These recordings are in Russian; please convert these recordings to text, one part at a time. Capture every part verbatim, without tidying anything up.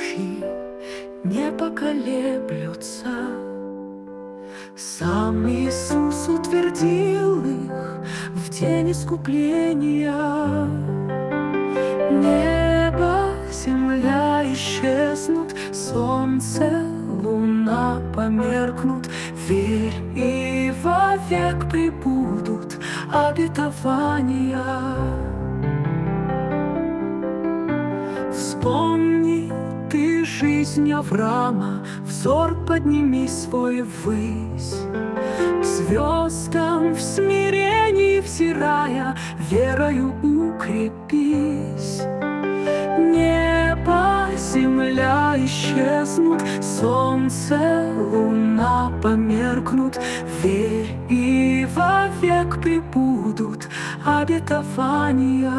души не поколеблются. Сам Иисус утвердил их в день искупления. Небо, земля исчезнут, солнце, луна померкнут. Верь, и вовек пребудут обетования. Вспомни ты жизнь Авраама, взор подними свой ввысь. К звездам в смирении взирая, верою укрепись. Небо, земля исчезнут, солнце, луна померкнут. Верь, и вовек пребудут обетования.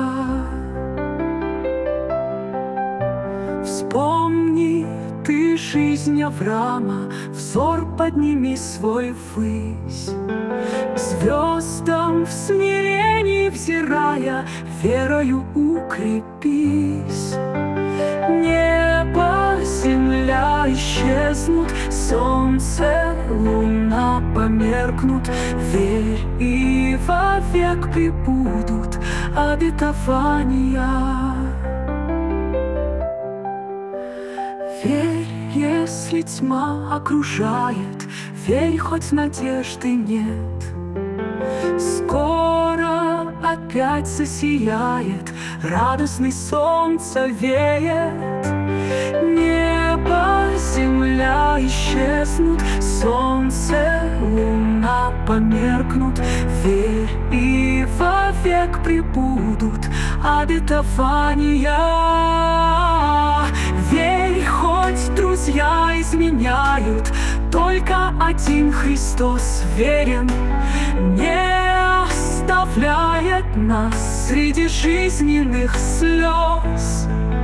Вспомни ты жизнь Авраама, взор подними свой ввысь. К звездам в смирении взирая, верою укрепись. Небо, земля исчезнут, солнце, луна померкнут. Верь, и вовек пребудут обетования. Верь, если тьма окружает, верь, хоть надежды нет. Скоро опять засияет, радостный солнце веет. Небо, земля исчезнут, солнце, луна померкнут. Верь, и вовек пребудут обетования. Верь, хоть друзья изменяют, только один Христос верен, не оставляет нас среди жизненных слез.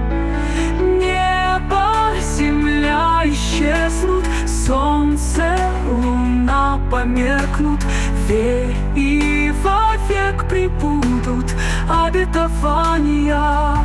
Небо, земля исчезнут, солнце, луна померкнут. Верь, и вовек пребудут обетования.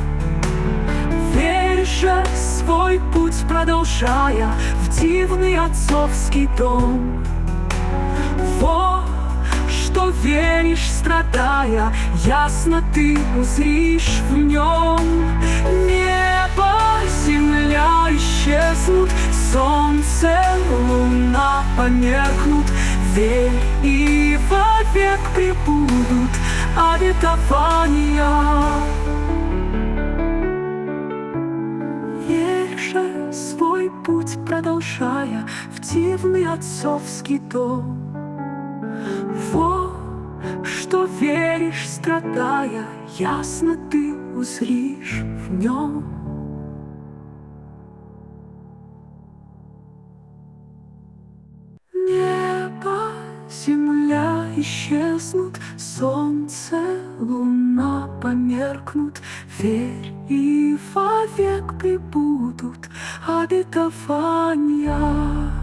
Верь же, свой путь продолжая, в дивный отцовский дом. Во что веришь, страдая, ясно ты узришь в нем. Небо, земля исчезнут, солнце, луна померкнут. Верь, и вовек пребудут обетования. Верь же, свой путь продолжая, в дивный отцовский дом. Во что веришь, страдая, ясно ты узришь в нем. Небо, земля исчезнут, солнце, луна померкнут. Верь, и вовек пребудут обетования.